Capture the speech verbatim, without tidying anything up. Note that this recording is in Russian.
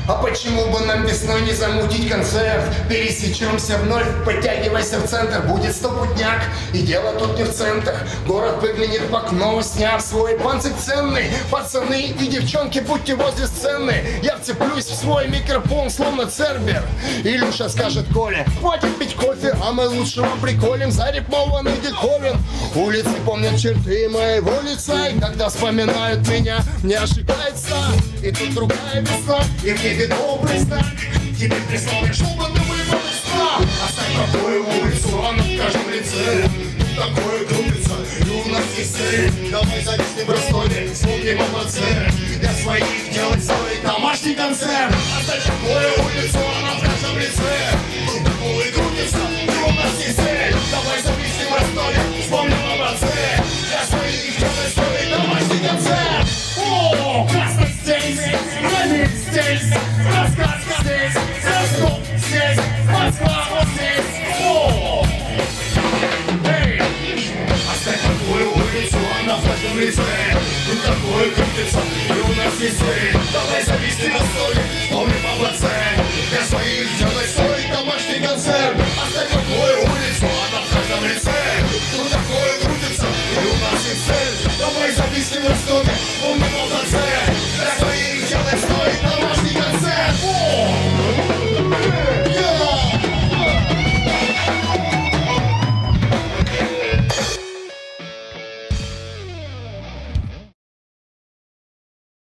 А почему бы нам весной не замутить концерт? Пересечемся вновь, подтягивайся в центр. Будет стопутняк, и дело тут не в центах. Город выглянет в окно, сняв свой панцирь ценный. Пацаны и девчонки, будьте возле сцены. Я вцеплюсь в свой микрофон, словно цербер. Илюша скажет Коле: хватит пить кофе, а мы лучше вам приколем. Зарифмованный диковин. Улицы помнят черты моего лица, и когда вспоминают меня, мне ошибается. И тут другая весна, и в небе добрый знак. Тебе прислали, чтобы ты выбрал сна. Оставь такую улицу, она в каждом лице. Тут такое крутится, и у нас есть цель. Давай зависнем в Ростове, вспомним об отце. Для своих делать свой домашний концерт. Оставь такую улицу, она в каждом лице. Тут такое крутится, и у нас есть цель. Давай зависнем в Ростове, вспомним об отце. Для своих делать свой домашний концерт. О, красный здесь, Рамиль здесь, рассказка здесь, Ростов здесь, Москва вот здесь. О! Эй! Оставь такую улицу, она в каждом лице. Тут такое крутится, и у нас есть цель. Давай зависти на столе.